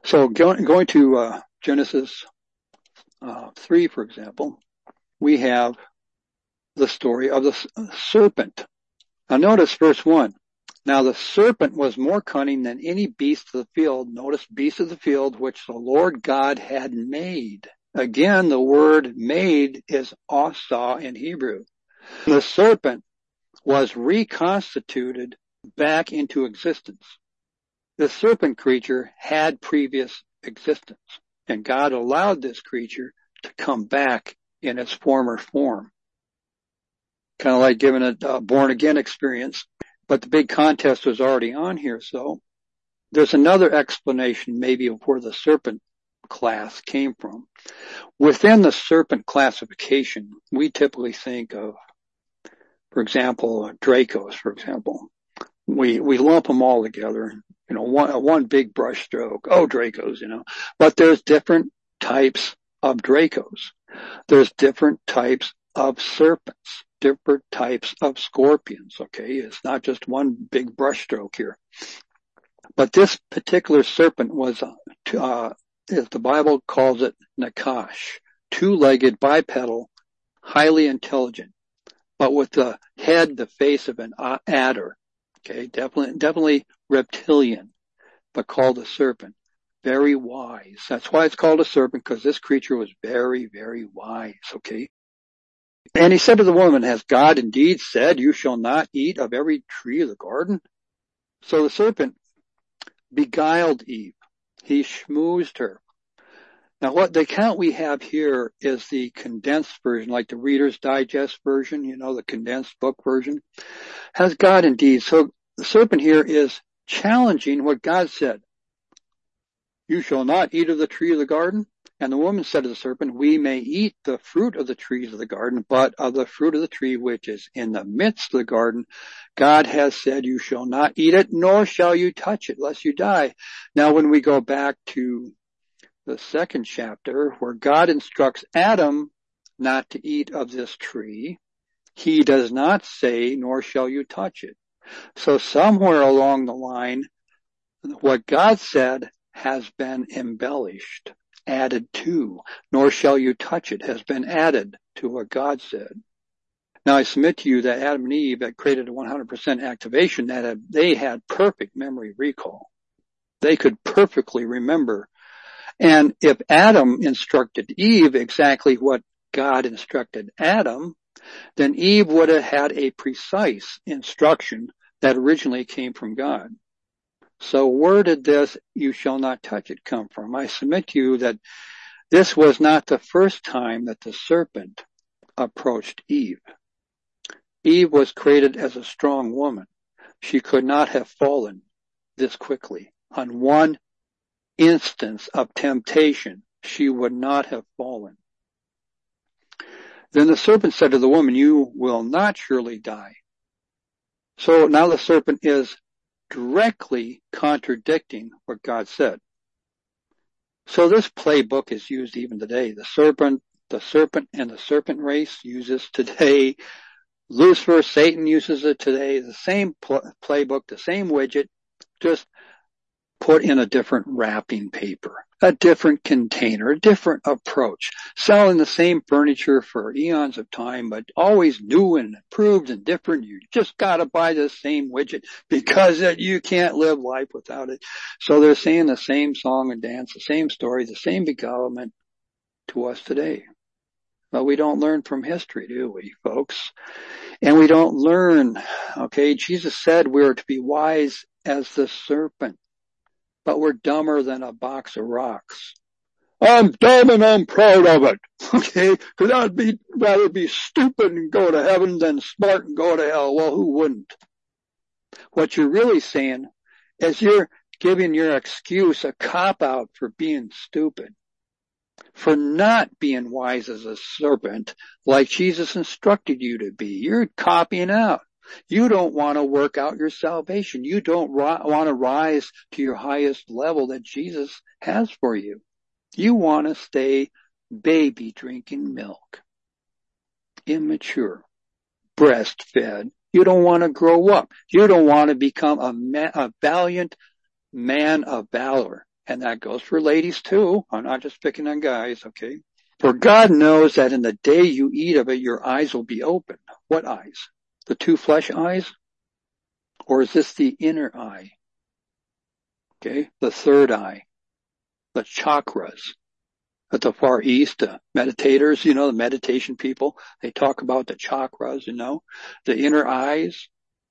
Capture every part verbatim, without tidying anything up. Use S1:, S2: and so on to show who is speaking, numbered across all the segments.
S1: So going, going to uh, Genesis uh, three, for example, we have the story of the serpent. Now notice verse one. Now the serpent was more cunning than any beast of the field. Notice beast of the field, which the Lord God had made. Again, the word made is asa in Hebrew. The serpent was reconstituted back into existence. The serpent creature had previous existence, and God allowed this creature to come back in its former form. Kind of like giving it a born-again experience. But the big contest was already on here, so there's another explanation maybe of where the serpent class came from. Within the serpent classification, we typically think of, for example, Dracos, for example. We we lump them all together, you know, one, one big brush stroke. Oh, Dracos, you know. But there's different types of Dracos. There's different types of serpents, different types of scorpions, okay? It's not just one big brush stroke here. But this particular serpent was, uh, as the Bible calls it, Nakash, two-legged, bipedal, highly intelligent, but with the head, the face of an adder, okay? Definitely, definitely reptilian, but called a serpent. Very wise. That's why it's called a serpent, because this creature was very, very wise, okay? And he said to the woman, has God indeed said, you shall not eat of every tree of the garden? So the serpent beguiled Eve. He schmoozed her. Now what the account we have here is the condensed version, like the Reader's Digest version, you know, the condensed book version. Has God indeed? So the serpent here is challenging what God said. You shall not eat of the tree of the garden. And the woman said to the serpent, we may eat the fruit of the trees of the garden, but of the fruit of the tree which is in the midst of the garden, God has said, you shall not eat it, nor shall you touch it, lest you die. Now, when we go back to the second chapter, where God instructs Adam not to eat of this tree, he does not say, nor shall you touch it. So somewhere along the line, what God said has been embellished. Added to, nor shall you touch it, has been added to what God said. Now I submit to you that Adam and Eve had created a one hundred percent activation, that they had perfect memory recall. They could perfectly remember. And if Adam instructed Eve exactly what God instructed Adam, then Eve would have had a precise instruction that originally came from God. So where did this, you shall not touch it, come from? I submit to you that this was not the first time that the serpent approached Eve. Eve was created as a strong woman. She could not have fallen this quickly. On one instance of temptation, she would not have fallen. Then the serpent said to the woman, you will not surely die. So now the serpent is directly contradicting what God said. So this playbook is used even today. The serpent, the serpent and the serpent race uses today. Lucifer, Satan uses it today. The same pl- playbook, the same widget, just put in a different wrapping paper, a different container, a different approach, selling the same furniture for eons of time, but always new and improved and different. You just gotta buy the same widget because you can't live life without it. So they're saying the same song and dance, the same story, the same beguilement to us today. But we don't learn from history, do we, folks? And we don't learn, okay? Jesus said we're to be wise as the serpent, but we're dumber than a box of rocks. I'm dumb and I'm proud of it, okay? Because I'd be, rather be stupid and go to heaven than smart and go to hell. Well, who wouldn't? What you're really saying is you're giving your excuse a cop-out for being stupid, for not being wise as a serpent like Jesus instructed you to be. You're copying out. You don't want to work out your salvation. You don't ri- want to rise to your highest level that Jesus has for you. You want to stay baby drinking milk, immature, breastfed. You don't want to grow up. You don't want to become a, ma- a valiant man of valor And that goes for ladies too. I'm not just picking on guys, okay? For God knows that in the day you eat of it, your eyes will be open. What eyes? The two flesh eyes? Or is this the inner eye? Okay, the third eye, the chakras. At the Far East, the meditators, you know, the meditation people, they talk about the chakras, you know, the inner eyes.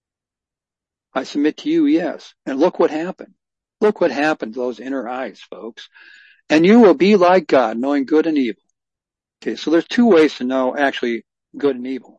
S1: I submit to you, yes. And look what happened. Look what happened to those inner eyes, folks. And you will be like God, knowing good and evil. Okay, so there's two ways to know actually good and evil.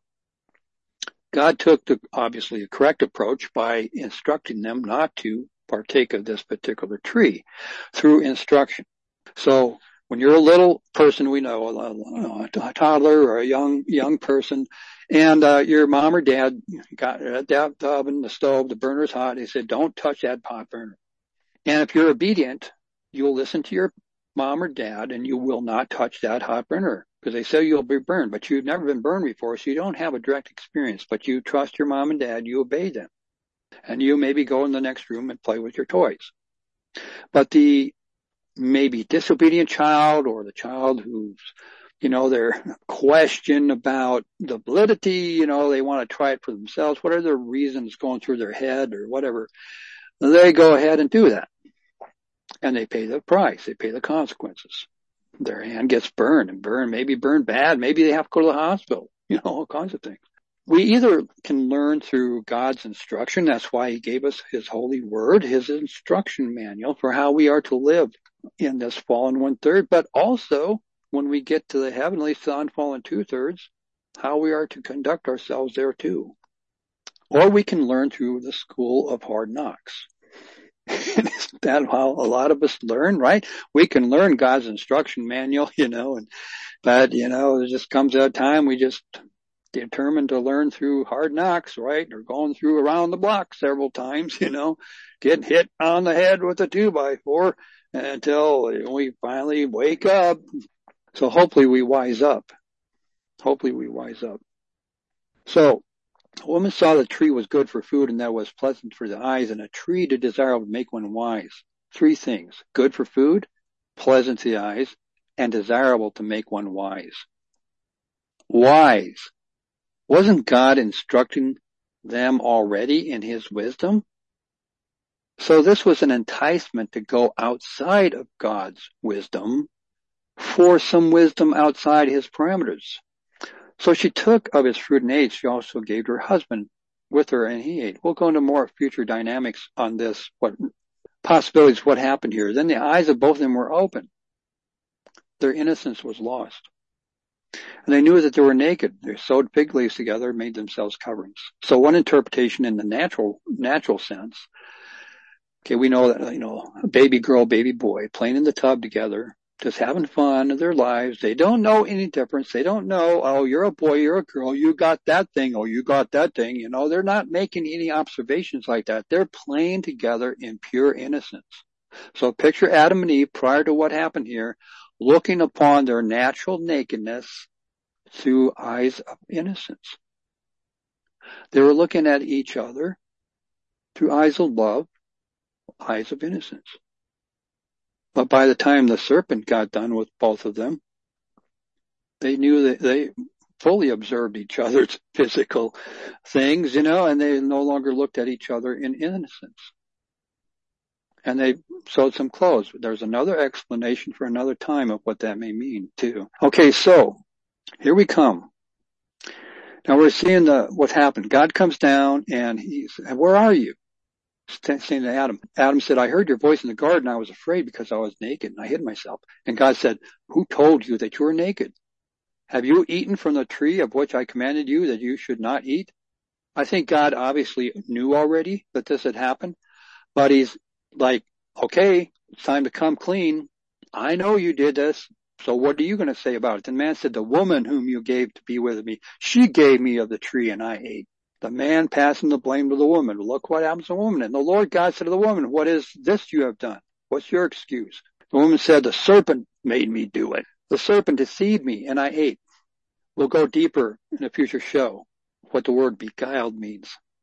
S1: God took the, obviously, a correct approach by instructing them not to partake of this particular tree through instruction. So when you're a little person, we know, a, a toddler or a young young person, and uh, your mom or dad got the oven, the stove, the burner's hot, they said, don't touch that pot burner. And if you're obedient, you'll listen to your mom or dad, and you will not touch that hot burner, because they say you'll be burned, but you've never been burned before, so you don't have a direct experience, but you trust your mom and dad, you obey them. And you maybe go in the next room and play with your toys. But the maybe disobedient child, or the child who's, you know, they're question about the validity, you know, they want to try it for themselves, what are the reasons going through their head or whatever, they go ahead and do that. And they pay the price, they pay the consequences. Their hand gets burned, and burned, maybe burned bad, maybe they have to go to the hospital, you know, all kinds of things. We either can learn through God's instruction, that's why He gave us His holy word, His instruction manual for how we are to live in this fallen one-third, but also when we get to the heavenly, the unfallen two-thirds, how we are to conduct ourselves there too. Or we can learn through the school of hard knocks. Isn't that how a lot of us learn, right? We can learn God's instruction manual, you know, and but, you know, there just comes a time we just determined to learn through hard knocks, right? Or going through around the block several times, you know, getting hit on the head with a two by four until we finally wake up. So hopefully we wise up. Hopefully we wise up. So a woman saw the tree was good for food and that was pleasant for the eyes, and a tree to desire would make one wise. Three things: good for food, pleasant to the eyes, and desirable to make one wise. Wise. Wasn't God instructing them already in His wisdom? So this was an enticement to go outside of God's wisdom for some wisdom outside His parameters. So she took of its fruit and ate. She also gave to her husband with her, and he ate. We'll go into more future dynamics on this, what possibilities, what happened here. Then the eyes of both of them were open. Their innocence was lost. And they knew that they were naked. They sewed fig leaves together, made themselves coverings. So one interpretation in the natural, natural sense, okay, we know that, you know, a baby girl, baby boy playing in the tub together, just having fun in their lives. They don't know any difference. They don't know, oh, you're a boy, you're a girl, you got that thing, oh, you got that thing. You know, they're not making any observations like that. They're playing together in pure innocence. So picture Adam and Eve prior to what happened here, looking upon their natural nakedness through eyes of innocence. They were looking at each other through eyes of love, eyes of innocence. But by the time the serpent got done with both of them, they knew that they fully observed each other's physical things, you know, and they no longer looked at each other in innocence. And they sewed some clothes. There's another explanation for another time of what that may mean too. Okay, so here we come. Now we're seeing the, what happened. God comes down and he's, where are you? Saying to Adam. Adam said, I heard your voice in the garden. I was afraid because I was naked and I hid myself. And God said, who told you that you were naked? Have you eaten from the tree of which I commanded you that you should not eat? I think God obviously knew already that this had happened, but he's like, okay, it's time to come clean. I know you did this. So what are you going to say about it? And man said, the woman whom you gave to be with me, she gave me of the tree and I ate. The man passing the blame to the woman. Look what happens to the woman. And the Lord God said to the woman, what is this you have done? What's your excuse? The woman said, the serpent made me do it. The serpent deceived me and I ate. We'll go deeper in a future show what the word beguiled means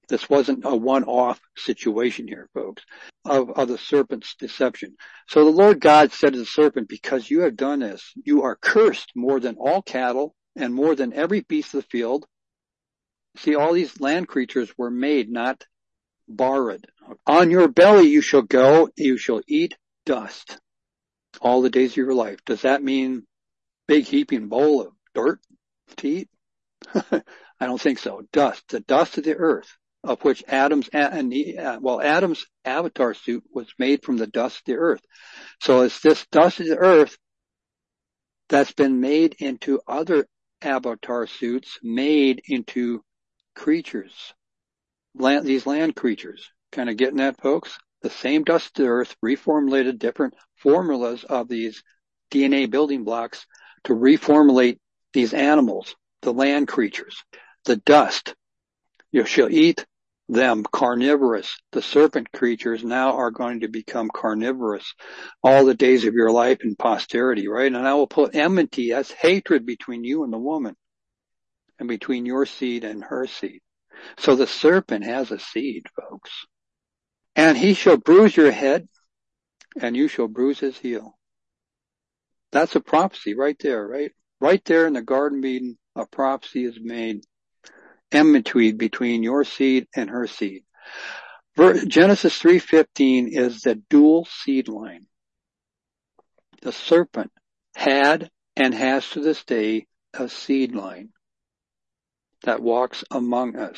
S1: This wasn't a one-off situation here, folks, of, of the serpent's deception. So the Lord God said to the serpent, because you have done this, you are cursed more than all cattle and more than every beast of the field. See, all these land creatures were made, not borrowed. On your belly you shall go, you shall eat dust all the days of your life. Does that mean big heaping bowl of dirt to eat? I don't think so. Dust, the dust of the earth, of which Adam's, well, Adam's avatar suit was made from the dust of the earth. So it's this dust of the earth that's been made into other avatar suits, made into creatures, land, these land creatures. Kind of getting that, folks? The same dust of the earth, reformulated different formulas of these D N A building blocks to reformulate these animals, the land creatures. The dust, you shall eat them, carnivorous. The serpent creatures now are going to become carnivorous all the days of your life and posterity, right? And I will put enmity, that's hatred between you and the woman, and between your seed and her seed. So the serpent has a seed, folks. And he shall bruise your head, and you shall bruise his heel. That's a prophecy right there, right? Right there in the Garden of Eden, a prophecy is made. Enmity between your seed and her seed. Genesis three fifteen is the dual seed line. The serpent had and has to this day a seed line that walks among us.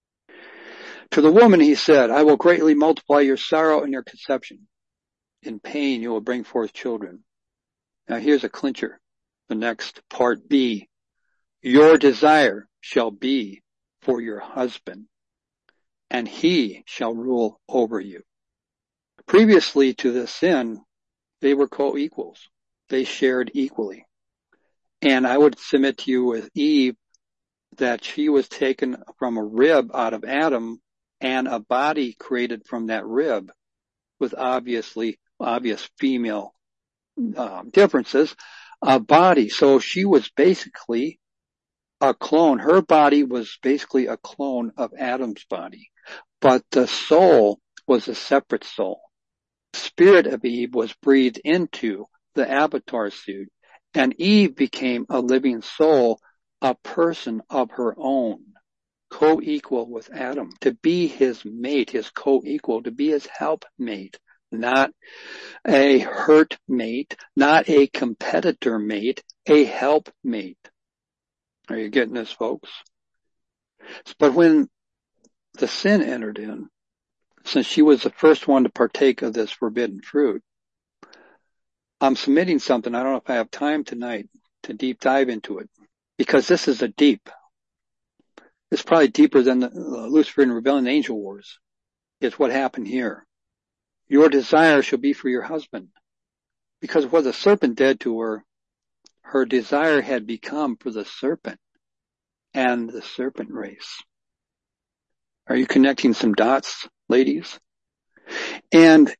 S1: To the woman he said, I will greatly multiply your sorrow and your conception. In pain you will bring forth children. Now here's a clincher. The next part B. Your desire shall be for your husband, and he shall rule over you. Previously to the sin, they were co-equals. They shared equally. And I would submit to you with Eve that she was taken from a rib out of Adam and a body created from that rib with obviously obvious female uh, differences, a body. So she was basically a clone. Her body was basically a clone of Adam's body, but the soul was a separate soul. The spirit of Eve was breathed into the avatar suit, and Eve became a living soul, a person of her own, co-equal with Adam, to be his mate, his co-equal, to be his helpmate, not a hurt mate, not a competitor mate, a helpmate. Are you getting this, folks? But when the sin entered in, since she was the first one to partake of this forbidden fruit, I'm submitting something. I don't know if I have time tonight to deep dive into it, because this is a deep. It's probably deeper than the uh, Luciferian Rebellion Angel Wars. It's what happened here. Your desire shall be for your husband. Because what the serpent did to her, her desire had become for the serpent and the serpent race. Are you connecting some dots, ladies? And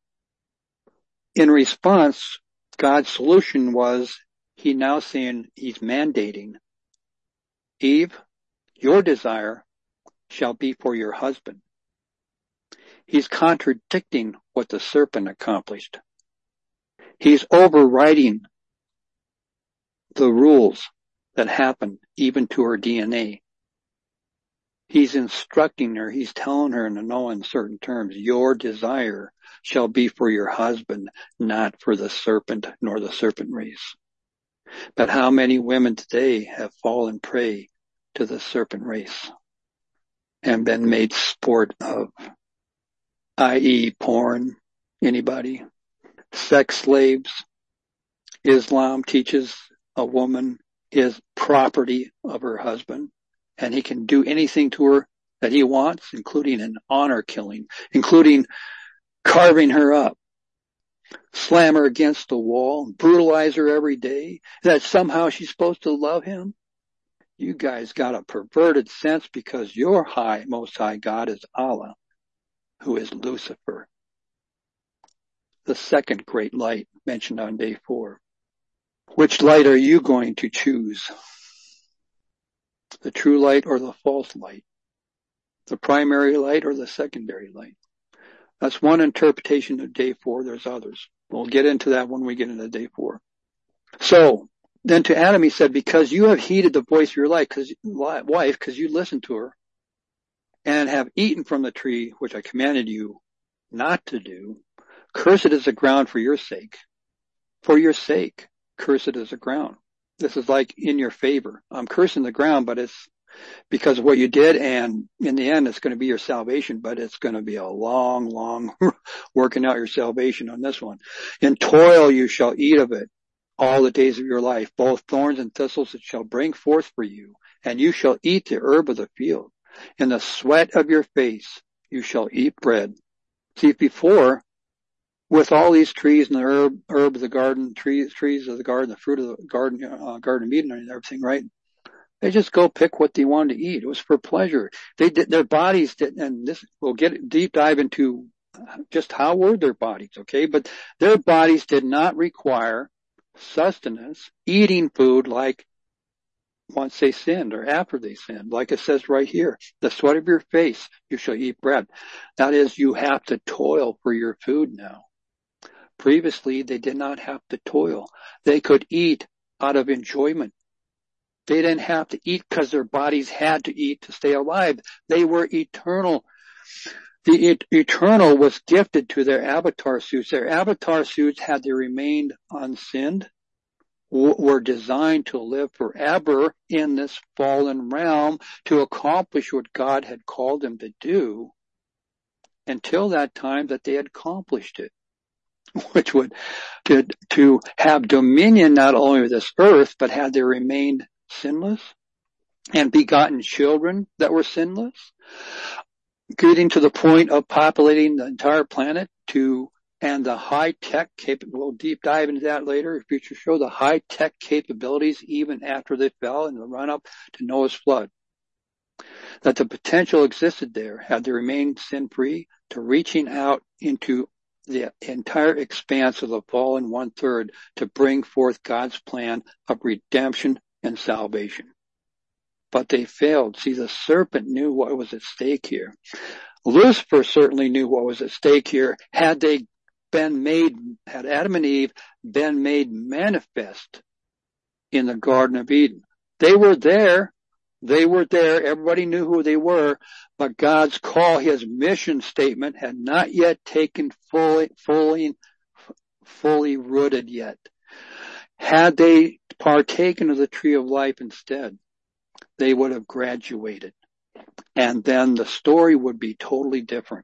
S1: in response, God's solution was, he now saying, he's mandating, Eve, your desire shall be for your husband. He's contradicting what the serpent accomplished. He's overriding the rules that happened even to her D N A. He's instructing her, he's telling her in no uncertain terms, your desire shall be for your husband, not for the serpent nor the serpent race. But how many women today have fallen prey to the serpent race and been made sport of, that is porn? Anybody? Sex slaves. Islam teaches a woman is property of her husband, and he can do anything to her that he wants, including an honor killing, including carving her up, slam her against the wall, brutalize her every day, that somehow she's supposed to love him. You guys got a perverted sense, because your high, most high God is Allah, who is Lucifer, the second great light mentioned on day four. Which light are you going to choose? The true light or the false light? the primary light or the secondary light. That's one interpretation of day four. There's others. We'll get into that when we get into day four. So then to Adam he said, because you have heeded the voice of your life, because wife, because you listened to her, and have eaten from the tree which I commanded you not to do, cursed is the ground for your sake. For your sake, cursed is the ground. This is like in your favor. I'm cursing the ground, but it's because of what you did, and in the end it's going to be your salvation, but it's going to be a long, long working out your salvation on this one. In toil you shall eat of it all the days of your life. Both thorns and thistles it shall bring forth for you, and you shall eat the herb of the field. In the sweat of your face you shall eat bread. See, before, with all these trees and the herb, herb of the garden, trees, trees of the garden, the fruit of the garden, uh, garden of Eden and everything, right? They just go pick what they wanted to eat. It was for pleasure. They did, their bodies did, and this, we'll get deep dive into just how were their bodies, okay? But their bodies did not require sustenance, eating food like once they sinned or after they sinned. Like it says right here, the sweat of your face, you shall eat bread. That is, you have to toil for your food now. Previously, they did not have to toil. They could eat out of enjoyment. They didn't have to eat because their bodies had to eat to stay alive. They were eternal. The et- eternal was gifted to their avatar suits. Their avatar suits, had they remained unsinned, w- were designed to live forever in this fallen realm to accomplish what God had called them to do until that time that they had accomplished it, which would to, to have dominion not only of this earth, but had they remained sinless and begotten children that were sinless, getting to the point of populating the entire planet to, and the high-tech capable, we'll deep dive into that later, a future show, the high-tech capabilities even after they fell in the run-up to Noah's flood. That the potential existed there, had they remained sin-free, to reaching out into the entire expanse of the fallen one-third to bring forth God's plan of redemption and salvation. But they failed. See, the serpent knew what was at stake here. Lucifer certainly knew what was at stake here. Had they been made, had Adam and Eve been made manifest in the Garden of Eden. They were there. They were there. Everybody knew who they were, but God's call, his mission statement, had not yet taken fully, fully, fully rooted yet. Had they partaken of the tree of life instead, they would have graduated. And then the story would be totally different.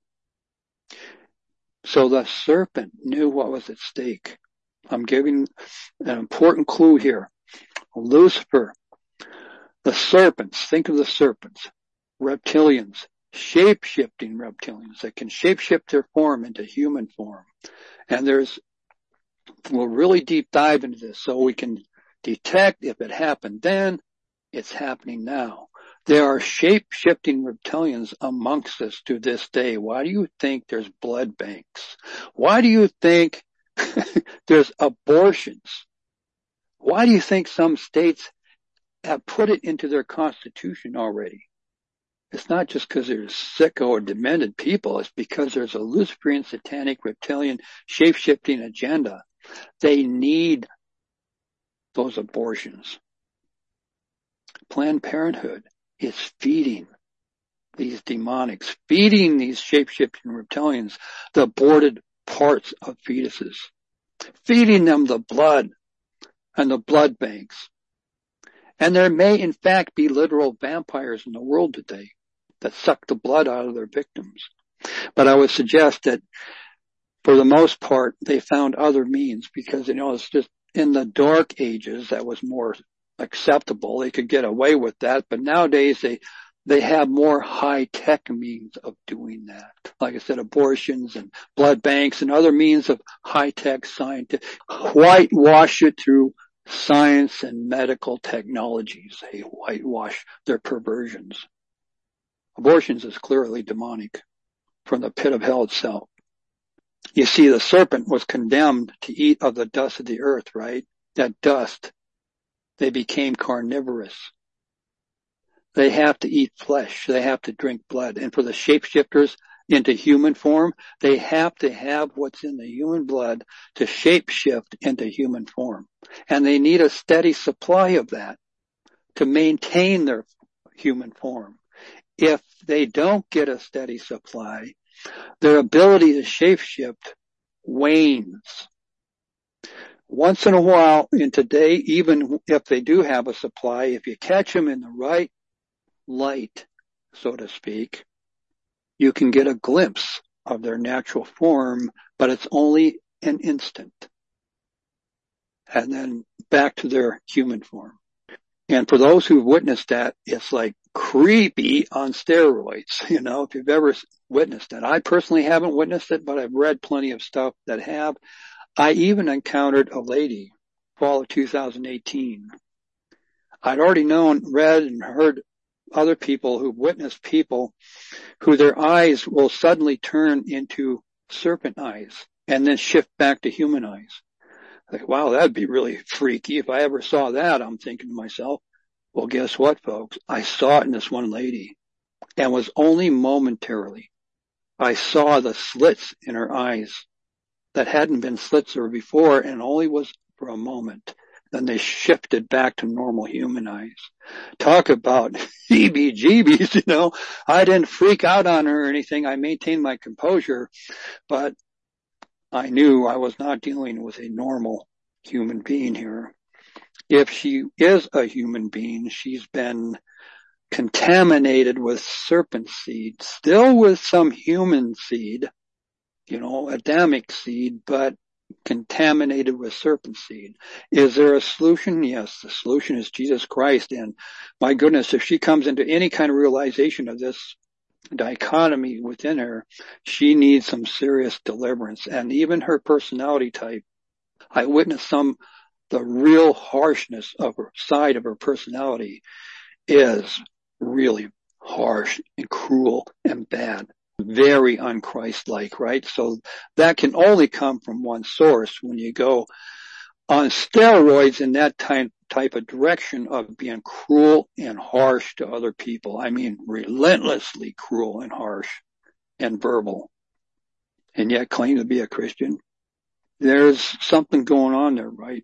S1: So the serpent knew what was at stake. I'm giving an important clue here. Lucifer, the serpents, think of the serpents, reptilians, shape-shifting reptilians that can shape-shift their form into human form. And there's, we'll really deep dive into this so we can detect if it happened then, it's happening now. There are shape-shifting reptilians amongst us to this day. Why do you think there's blood banks? Why do you think there's abortions? Why do you think some states have put it into their constitution already? It's not just because there's sicko or demented people. It's because there's a Luciferian, satanic, reptilian, shape-shifting agenda. They need those abortions. Planned Parenthood is feeding these demonics, feeding these shape-shifting reptilians the aborted parts of fetuses, feeding them the blood and the blood banks. And there may in fact be literal vampires in the world today that suck the blood out of their victims. But I would suggest that for the most part, they found other means because, you know, it's just in the dark ages that was more acceptable. They could get away with that. But nowadays they, they have more high-tech means of doing that. Like I said, abortions and blood banks and other means of high-tech scientific, whitewash it through science and medical technologies. They whitewash their perversions. Abortions is clearly demonic from the pit of hell itself. You see, the serpent was condemned to eat of the dust of the earth, right? That dust. They became carnivorous. they have to eat flesh. They have to drink blood. And for the shapeshifters into human form, they have to have what's in the human blood to shapeshift into human form. And they need a steady supply of that to maintain their human form. If they don't get a steady supply, their ability to shapeshift wanes. Once in a while, in today, even if they do have a supply, if you catch them in the right light, so to speak, you can get a glimpse of their natural form, but it's only an instant. And then back to their human form. And for those who've witnessed that, it's like creepy on steroids, you know, if you've ever witnessed it. I personally haven't witnessed it, but I've read plenty of stuff that have. I even encountered a lady, fall of two thousand eighteen. I'd already known, read, and heard other people who've witnessed people who their eyes will suddenly turn into serpent eyes and then shift back to human eyes. Like, wow, that'd be really freaky. If I ever saw that, I'm thinking to myself, well, guess what, folks? I saw it in this one lady, and was only momentarily. I saw the slits in her eyes that hadn't been slits there before, and only was for a moment. Then they shifted back to normal human eyes. Talk about heebie-jeebies, you know. I didn't freak out on her or anything. I maintained my composure, but I knew I was not dealing with a normal human being here. If she is a human being, she's been contaminated with serpent seed, still with some human seed, you know, Adamic seed, but contaminated with serpent seed. Is there a solution? Yes, the solution is Jesus Christ. And my goodness, if she comes into any kind of realization of this dichotomy within her, she needs some serious deliverance. And even her personality type, I witnessed some, the real harshness of her side of her personality is really harsh and cruel and bad. Very un-Christ-like, right? So that can only come from one source. When you go on steroids in that type, type of direction of being cruel and harsh to other people. I mean, relentlessly cruel and harsh and verbal, and yet claim to be a Christian. There's something going on there, right?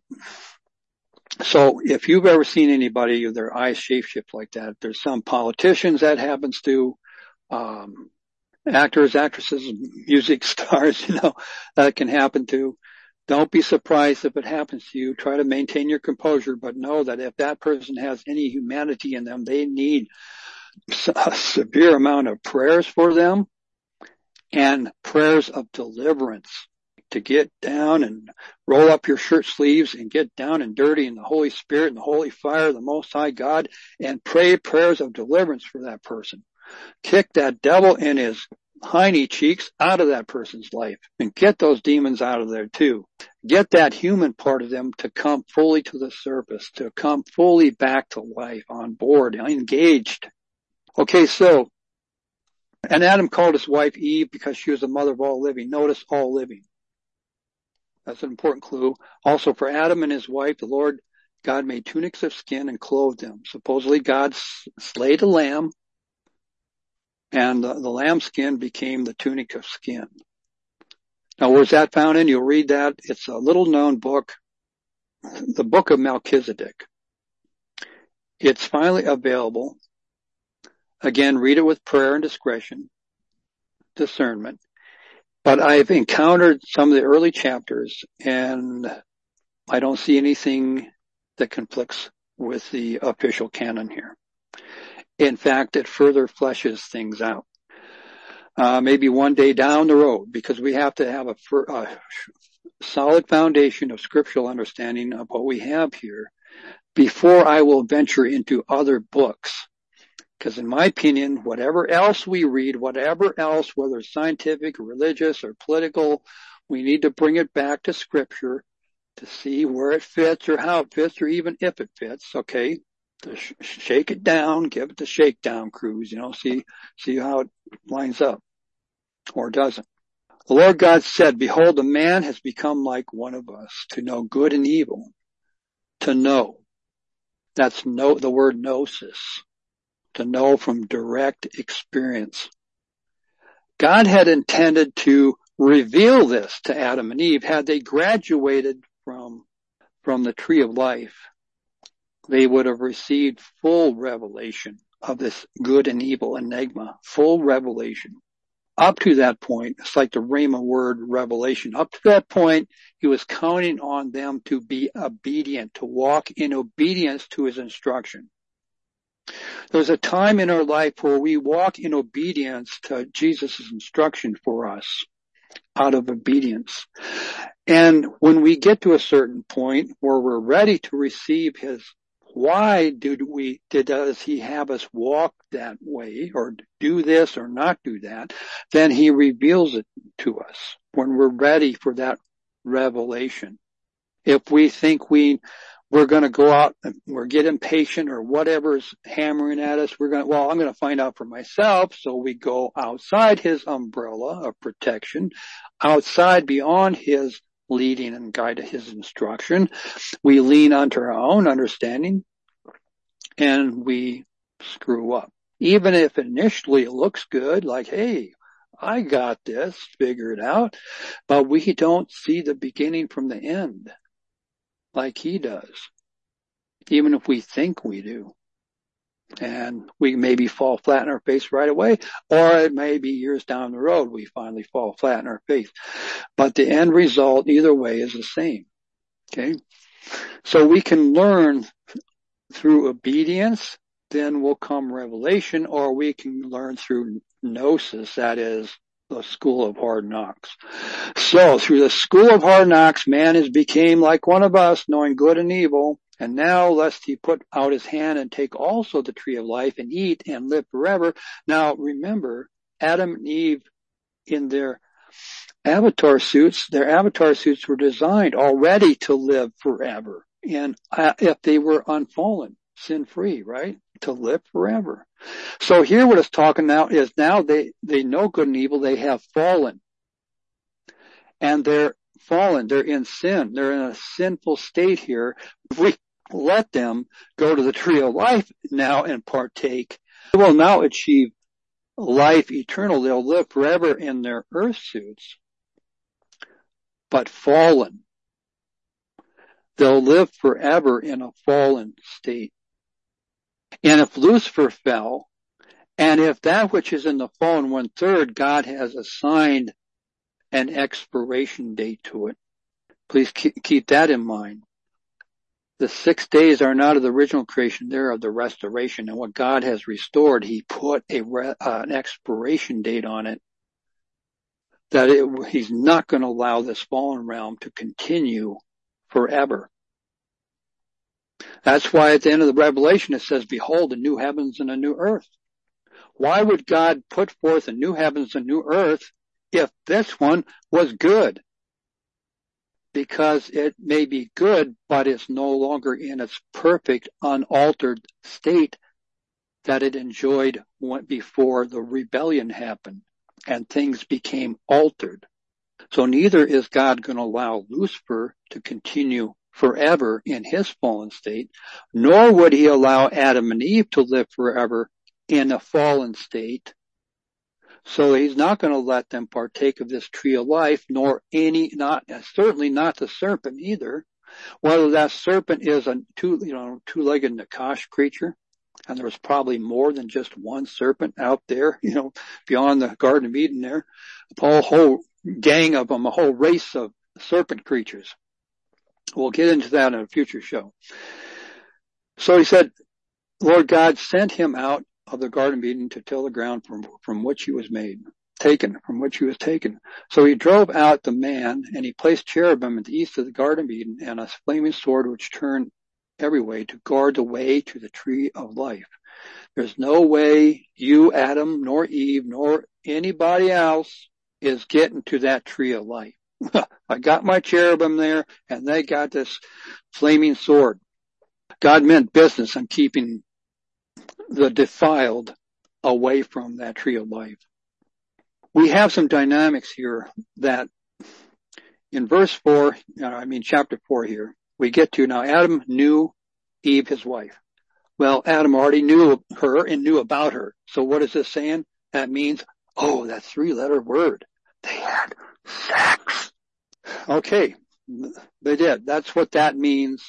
S1: So if you've ever seen anybody with their eyes shapeshift like that, there's some politicians that happens to, um, actors, actresses, music stars, you know, that can happen to. Don't be surprised if it happens to you. Try to maintain your composure, but know that if that person has any humanity in them, they need a severe amount of prayers for them and prayers of deliverance to get down and roll up your shirt sleeves and get down and dirty in the Holy Spirit and the Holy Fire of the Most High God and pray prayers of deliverance for that person. Kick that devil in his hiney cheeks out of that person's life and get those demons out of there too. Get that human part of them to come fully to the surface, to come fully back to life, on board, engaged. Okay, so, and Adam called his wife Eve because she was the mother of all living. Notice all living. That's an important clue. Also for Adam and his wife, the Lord God made tunics of skin and clothed them. Supposedly God slayed a lamb, and the, the lamb skin became the tunic of skin. Now, where's that found in? You'll read that. It's a little known book, the Book of Melchizedek. It's finally available. Again, read it with prayer and discretion, discernment. But I've encountered some of the early chapters, and I don't see anything that conflicts with the official canon here. In fact, it further fleshes things out. Uh, maybe one day down the road, because we have to have a, a solid foundation of scriptural understanding of what we have here before I will venture into other books. Because in my opinion, whatever else we read, whatever else, whether it's scientific, religious, or political, we need to bring it back to scripture to see where it fits or how it fits or even if it fits, okay? To sh- shake it down, give it the shakedown cruise, you know, see, see how it lines up or doesn't. The Lord God said, behold, a man has become like one of us to know good and evil. To know. That's know, the word gnosis. to know from direct experience. God had intended to reveal this to Adam and Eve. Had they graduated from, from the tree of life, they would have received full revelation of this good and evil enigma, full revelation. Up to that point, it's like the Rhema word revelation. Up to that point, he was counting on them to be obedient, to walk in obedience to his instruction. There's a time in our life where we walk in obedience to Jesus' instruction for us, out of obedience. And when we get to a certain point where we're ready to receive his, why did we, did, does he have us walk that way or do this or not do that? Then he reveals it to us when we're ready for that revelation. If we think we, we're going to go out and we're get impatient or whatever's hammering at us, we're going to, well, I'm going to find out for myself. So we go outside his umbrella of protection, outside beyond his leading and guide his instruction. We lean onto our own understanding and we screw up. Even if initially it looks good, like, hey, I got this figured out, but we don't see the beginning from the end like he does, even if we think we do. And we maybe fall flat in our face right away, or it may be years down the road we finally fall flat in our face. But the end result, either way, is the same. Okay? So we can learn through obedience, then will come revelation, or we can learn through gnosis, that is, the school of hard knocks. So through the school of hard knocks, man has became like one of us, knowing good and evil. And now, lest he put out his hand and take also the tree of life and eat and live forever. Now, remember, Adam and Eve in their avatar suits, their avatar suits were designed already to live forever. And uh, if they were unfallen, sin-free, right? To live forever. So here what it's talking now is now they, they know good and evil. They have fallen. And they're fallen. They're in sin. They're in a sinful state here. If we let them go to the tree of life now and partake, they will now achieve life eternal. They'll live forever in their earth suits, but fallen. They'll live forever in a fallen state. And if Lucifer fell, and if that which is in the fallen one third, God has assigned an expiration date to it. Please keep that in mind. The six days are not of the original creation, they're of the restoration. And what God has restored, he put a re, uh, an expiration date on it. That it, he's not going to allow this fallen realm to continue forever. That's why at the end of the Revelation it says, behold, a new heavens and a new earth. Why would God put forth a new heavens and new earth if this one was good? Because it may be good, but it's no longer in its perfect, unaltered state that it enjoyed before the rebellion happened and things became altered. So neither is God going to allow Lucifer to continue forever in his fallen state, nor would he allow Adam and Eve to live forever in a fallen state. So he's not going to let them partake of this tree of life, nor any, not, certainly not the serpent either. Whether that serpent is a two, you know, two-legged Nakash creature, and there's probably more than just one serpent out there, you know, beyond the Garden of Eden there, a whole, whole gang of them, a whole race of serpent creatures. We'll get into that in a future show. So he said, Lord God sent him out of the Garden of Eden to till the ground from, from which he was made, taken, from which he was taken. So he drove out the man, and he placed cherubim at the east of the Garden of Eden, and a flaming sword which turned every way to guard the way to the tree of life. There's no way you, Adam, nor Eve, nor anybody else is getting to that tree of life. I got my cherubim there, and they got this flaming sword. God meant business on keeping the defiled away from that tree of life. We have some dynamics here that in verse four, I mean chapter four here, we get to now Adam knew Eve his wife. Well, Adam already knew her and knew about her. So what is this saying? That means, oh, that three-letter word. They had sex. Okay, they did. That's what that means,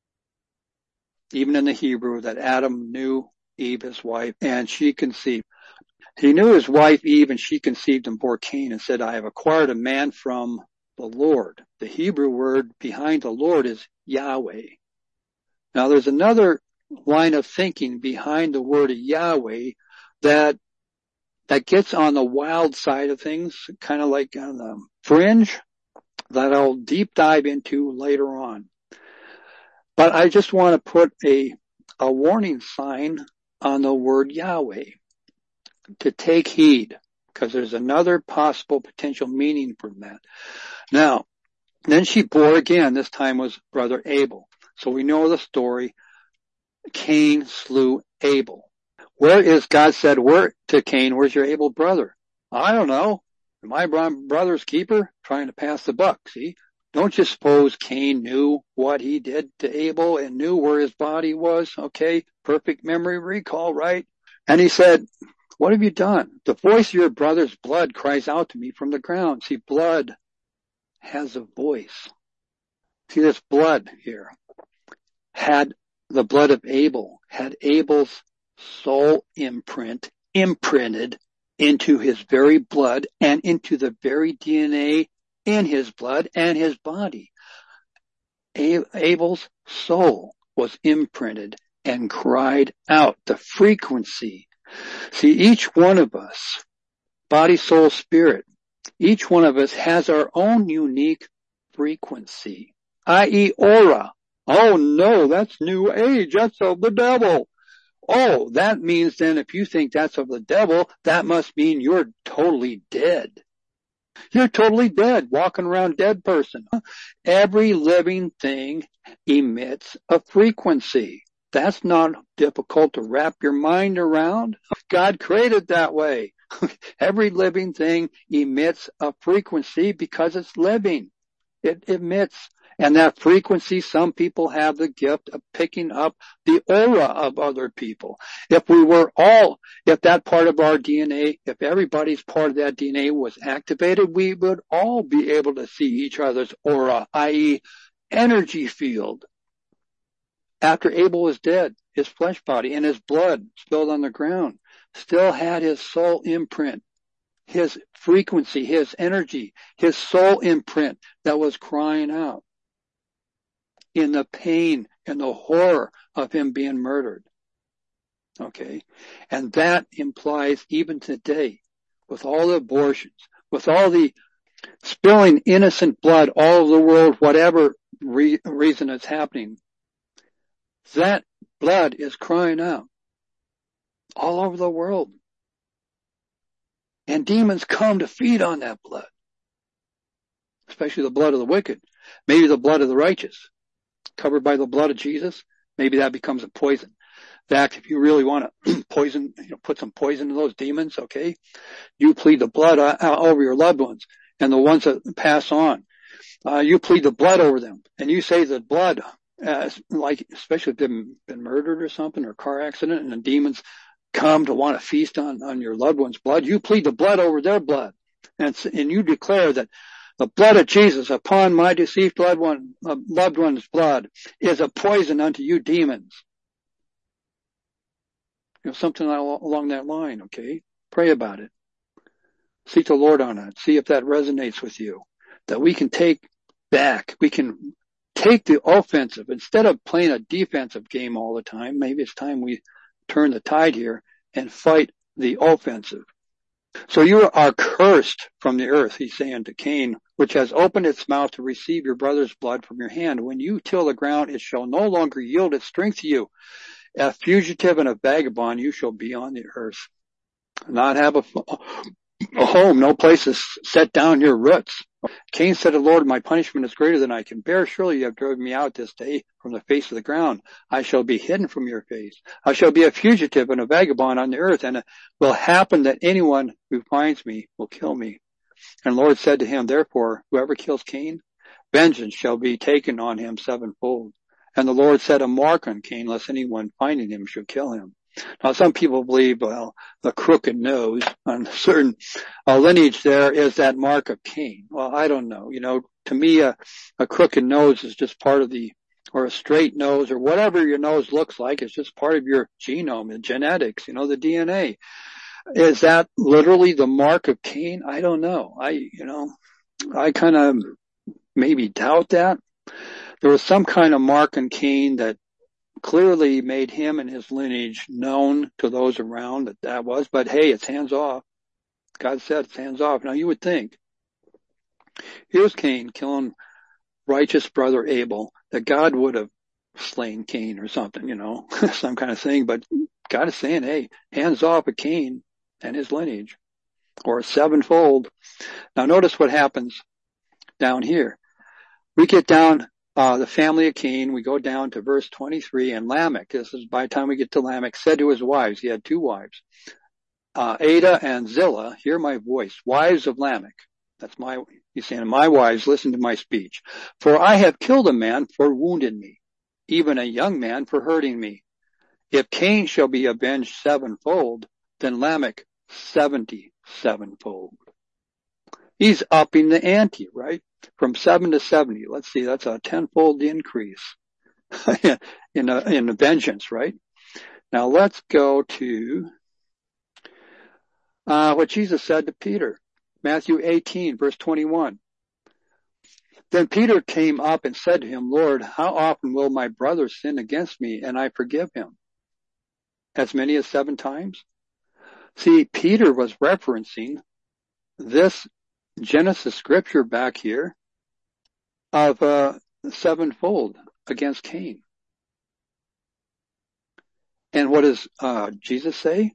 S1: even in the Hebrew, that Adam knew Eve, his wife, and she conceived. He knew his wife Eve, and she conceived and bore Cain, and said, I have acquired a man from the Lord. The Hebrew word behind the Lord is Yahweh. Now, there's another line of thinking behind the word Yahweh that that gets on the wild side of things, kind of like on the fringe, that I'll deep dive into later on. But I just want to put a a warning sign on the word Yahweh to take heed, because there's another possible potential meaning from that. Now, then she bore again. This time was brother Abel. So we know the story. Cain slew Abel. Where is, God said, where to Cain, where's your Abel brother? I don't know. Am I brother's keeper? Trying to pass the buck, see? Don't you suppose Cain knew what he did to Abel and knew where his body was? Okay, perfect memory recall, right? And he said, what have you done? The voice of your brother's blood cries out to me from the ground. See, blood has a voice. See, this blood here had the blood of Abel, had Abel's soul imprint imprinted into his very blood and into the very D N A in his blood and his body. Abel's soul was imprinted and cried out. The frequency. See, each one of us, body, soul, spirit, each one of us has our own unique frequency, that is aura. Oh no, that's new age. That's of the devil. Oh, that means then if you think that's of the devil, that must mean you're totally dead. You're totally dead, walking around dead person. Every living thing emits a frequency. That's not difficult to wrap your mind around. God created that way. Every living thing emits a frequency because it's living. It emits. And that frequency, some people have the gift of picking up the aura of other people. If we were all, if that part of our D N A, if everybody's part of that D N A was activated, we would all be able to see each other's aura, that is energy field. After Abel was dead, his flesh body and his blood spilled on the ground still had his soul imprint. His frequency, his energy, his soul imprint that was crying out in the pain and the horror of him being murdered. Okay. And that implies even today, with all the abortions, with all the spilling innocent blood all over the world, whatever re- reason it's happening, that blood is crying out all over the world. And demons come to feed on that blood, especially the blood of the wicked, maybe the blood of the righteous. Covered by the blood of Jesus, maybe that becomes a poison. In fact, if you really want to poison, you know, put some poison in those demons, okay, you plead the blood uh, over your loved ones and the ones that pass on. Uh, you plead the blood over them, and you say the blood, uh, like especially if they've been murdered or something or car accident, and the demons come to want to feast on on your loved one's blood. You plead the blood over their blood, and and you declare that the blood of Jesus upon my deceased loved one, uh, loved one's blood is a poison unto you demons. You know, something along that line, okay? Pray about it. Seek the Lord on it. See if that resonates with you. That we can take back. We can take the offensive. Instead of playing a defensive game all the time, maybe it's time we turn the tide here and fight the offensive. So you are cursed from the earth, he's saying to Cain, which has opened its mouth to receive your brother's blood from your hand. When you till the ground, it shall no longer yield its strength to you. A fugitive and a vagabond you shall be on the earth. Not have a, a home, no place to set down your roots. Cain said to the Lord, my punishment is greater than I can bear. Surely you have driven me out this day from the face of the ground. I shall be hidden from your face. I shall be a fugitive and a vagabond on the earth, and it will happen that anyone who finds me will kill me. And the Lord said to him, therefore, whoever kills Cain, vengeance shall be taken on him sevenfold. And the Lord set a mark on Cain, lest anyone finding him should kill him. Now, some people believe, well, the crooked nose on a certain uh, lineage there is that mark of Cain. Well, I don't know. You know, to me, a, a crooked nose is just part of the, or a straight nose, or whatever your nose looks like. It's just part of your genome, the genetics, you know, the D N A. Is that literally the mark of Cain? I don't know. I, you know, I kind of maybe doubt that. There was some kind of mark on Cain that clearly made him and his lineage known to those around that that was, but hey, it's hands off. God said it's hands off. Now you would think, here's Cain killing righteous brother Abel, that God would have slain Cain or something, you know, some kind of thing, but God is saying, hey, hands off of Cain and his lineage, or sevenfold. Now notice what happens down here. We get down Uh, the family of Cain, we go down to verse twenty-three, and Lamech, this is by the time we get to Lamech, said to his wives, he had two wives, uh, Ada and Zillah, hear my voice, wives of Lamech. That's my, he's saying, my wives, listen to my speech. For I have killed a man for wounding me, even a young man for hurting me. If Cain shall be avenged sevenfold, then Lamech seventy-sevenfold. He's upping the ante, right? From seven to seventy. Let's see, that's a tenfold increase in a, in a vengeance, right? Now let's go to uh, what Jesus said to Peter. Matthew eighteen, verse twenty-one. Then Peter came up and said to him, Lord, how often will my brother sin against me and I forgive him? As many as seven times? See, Peter was referencing this Genesis scripture back here of uh, sevenfold against Cain. And what does uh, Jesus say?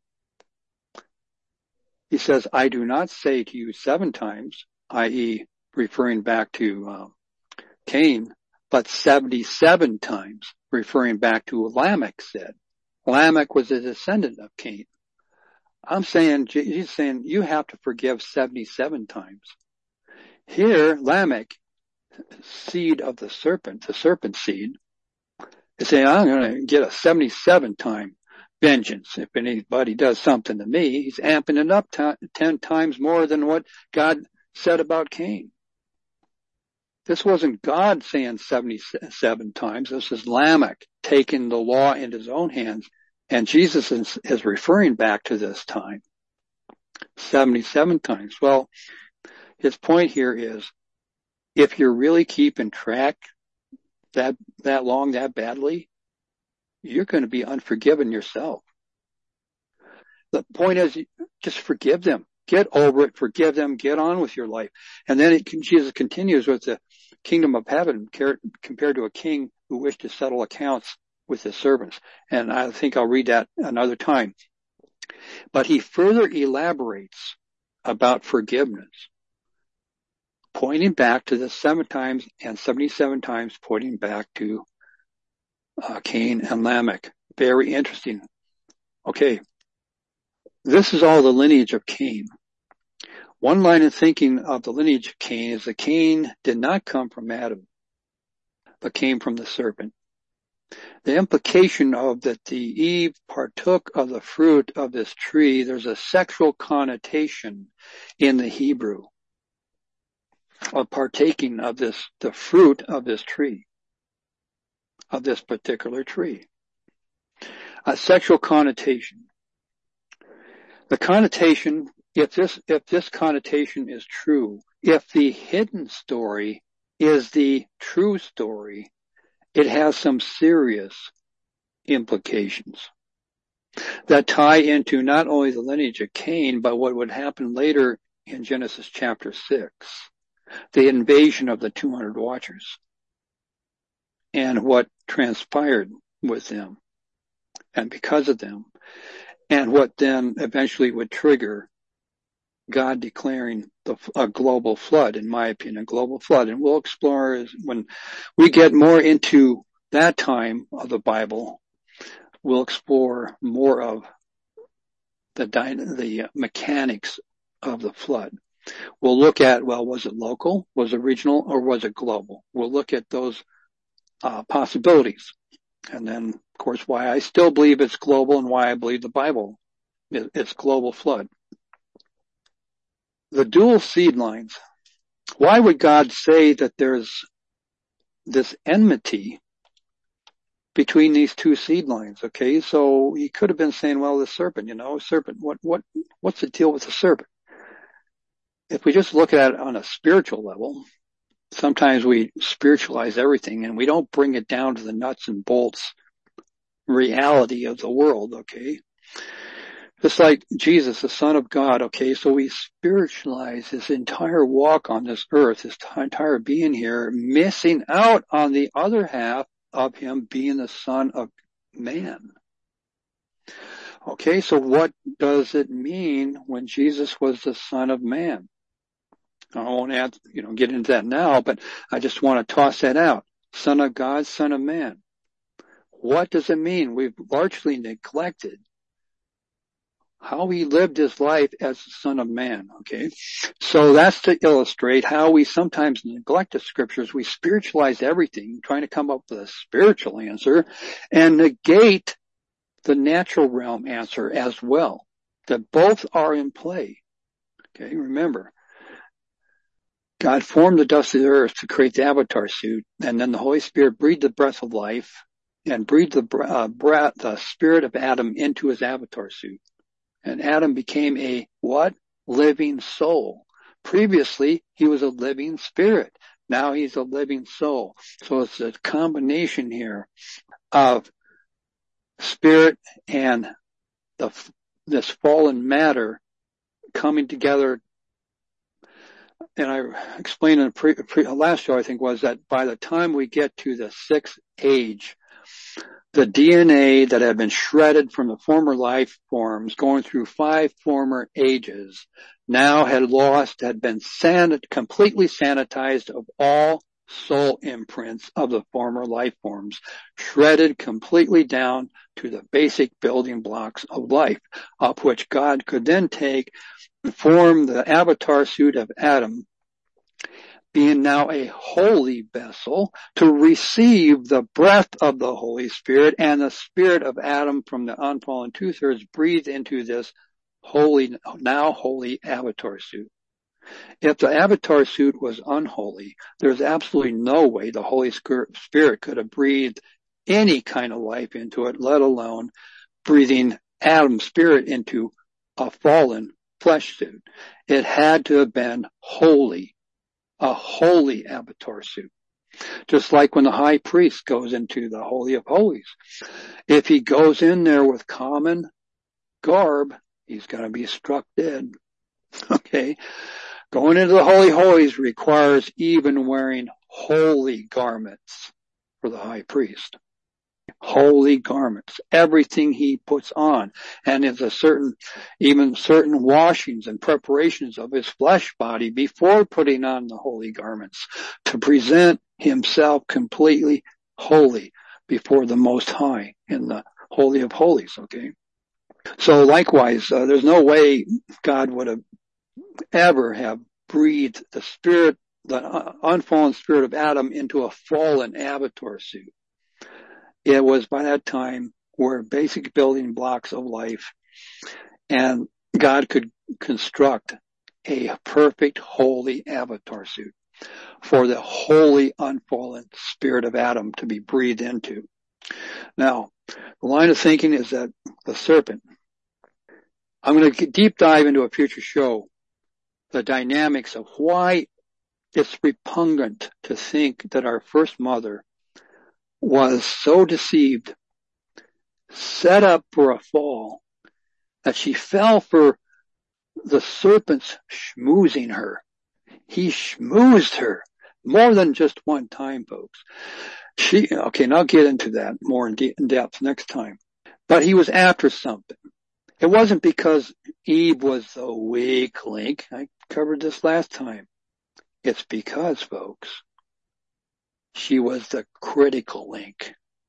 S1: He says, I do not say to you seven times, that is referring back to uh, Cain, but seventy-seven times, referring back to what Lamech said. Lamech was a descendant of Cain. I'm saying, he's saying, you have to forgive seventy-seven times. Here, Lamech, seed of the serpent, the serpent seed, is saying, I'm going to get a seventy-seven time vengeance. If anybody does something to me, he's amping it up t- ten times more than what God said about Cain. This wasn't God saying seventy-seven times. This is Lamech taking the law into his own hands. And Jesus is, is referring back to this time, seventy-seven times. Well, his point here is, if you're really keeping track that, that long, that badly, you're going to be unforgiven yourself. The point is, just forgive them. Get over it, forgive them, get on with your life. And then it, Jesus continues with the kingdom of heaven compared to a king who wished to settle accounts with his servants. And I think I'll read that another time. But he further elaborates about forgiveness, pointing back to the seven times and seventy-seven times, pointing back to uh, Cain and Lamech. Very interesting. Okay. This is all the lineage of Cain. One line of thinking of the lineage of Cain is that Cain did not come from Adam, but came from the serpent. The implication of that the Eve partook of the fruit of this tree, there's a sexual connotation in the Hebrew of partaking of this, the fruit of this tree, of this particular tree. A sexual connotation. The connotation, if this, if this connotation is true, if the hidden story is the true story, it has some serious implications that tie into not only the lineage of Cain, but what would happen later in Genesis chapter six, the invasion of the two hundred watchers, and what transpired with them, and because of them, and what then eventually would trigger God declaring the, a global flood, in my opinion, a global flood. And we'll explore as when we get more into that time of the Bible, we'll explore more of the, the mechanics of the flood. We'll look at, well, was it local, was it regional, or was it global? We'll look at those uh, possibilities. And then, of course, why I still believe it's global and why I believe the Bible, it's global flood. The dual seed lines. Why would God say that there's this enmity between these two seed lines? Okay, so he could have been saying, well, the serpent, you know, serpent, what, what, what's the deal with the serpent? If we just look at it on a spiritual level, sometimes we spiritualize everything and we don't bring it down to the nuts and bolts reality of the world, okay? Just like Jesus, the Son of God, okay, so we spiritualize his entire walk on this earth, his entire being here, missing out on the other half of him being the Son of Man. Okay, so what does it mean when Jesus was the Son of Man? I won't add, you know, get into that now, but I just want to toss that out. Son of God, Son of Man. What does it mean? We've largely neglected how he lived his life as the Son of Man, okay? So that's to illustrate how we sometimes neglect the scriptures. We spiritualize everything, trying to come up with a spiritual answer, and negate the natural realm answer as well, that both are in play. Okay, remember, God formed the dust of the earth to create the avatar suit, and then the Holy Spirit breathed the breath of life and breathed the, uh, breath, the spirit of Adam into his avatar suit. And Adam became a what? Living soul. Previously, he was a living spirit. Now he's a living soul. So it's a combination here of spirit and the, this fallen matter coming together. And I explained in the pre, pre, last show, I think, was that by the time we get to the sixth age, the D N A that had been shredded from the former life forms going through five former ages now had lost, had been san- completely sanitized of all soul imprints of the former life forms, shredded completely down to the basic building blocks of life, of which God could then take and form the avatar suit of Adam, being now a holy vessel to receive the breath of the Holy Spirit, and the spirit of Adam from the unfallen two-thirds breathed into this holy, now holy avatar suit. If the avatar suit was unholy, there's absolutely no way the Holy Spirit could have breathed any kind of life into it, let alone breathing Adam's spirit into a fallen flesh suit. It had to have been holy. A holy avatar suit. Just like when the high priest goes into the Holy of Holies. If he goes in there with common garb, he's going to be struck dead. Okay. Going into the Holy of Holies requires even wearing holy garments for the high priest. Holy garments, everything he puts on, and there's a certain, even certain washings and preparations of his flesh body before putting on the holy garments to present himself completely holy before the Most High in the Holy of Holies, okay? So likewise, uh, there's no way God would have ever have breathed the spirit, the unfallen spirit of Adam into a fallen avatar suit. It was by that time where basic building blocks of life, and God could construct a perfect holy avatar suit for the holy unfallen spirit of Adam to be breathed into. Now, the line of thinking is that the serpent, I'm going to deep dive into a future show, the dynamics of why it's repugnant to think that our first mother was so deceived, set up for a fall, that she fell for the serpent's schmoozing her. He schmoozed her more than just one time, folks. She, okay, and I'll get into that more in, de- in depth next time. But he was after something. It wasn't because Eve was the weak link. I covered this last time. It's because, folks, she was the critical link.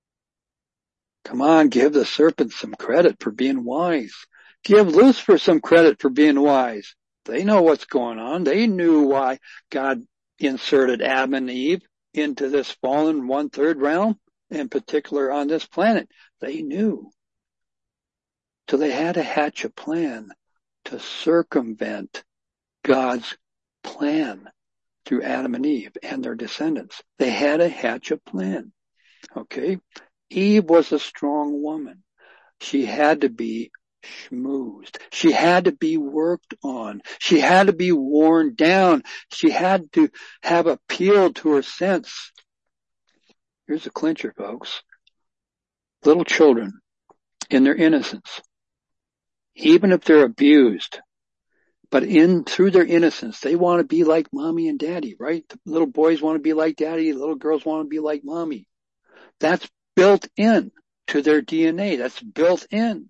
S1: Come on, give the serpent some credit for being wise. Give Lucifer some credit for being wise. They know what's going on. They knew why God inserted Adam and Eve into this fallen one-third realm, in particular on this planet. They knew. So they had to hatch a plan to circumvent God's plan through Adam and Eve and their descendants. They had to hatch a plan. Okay? Eve was a strong woman. She had to be schmoozed. She had to be worked on. She had to be worn down. She had to have appealed to her sense. Here's a clincher, folks. Little children, in their innocence, even if they're abused, but in through their innocence, they want to be like mommy and daddy, right? The little boys want to be like daddy. The little girls want to be like mommy. That's built in to their D N A. That's built in.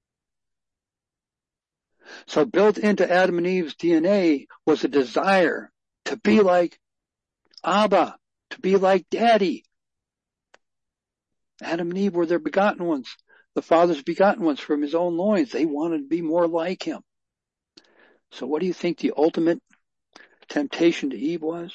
S1: So built into Adam and Eve's D N A was a desire to be like Abba, to be like Daddy. Adam and Eve were their begotten ones, the Father's begotten ones from his own loins. They wanted to be more like him. So what do you think the ultimate temptation to Eve was?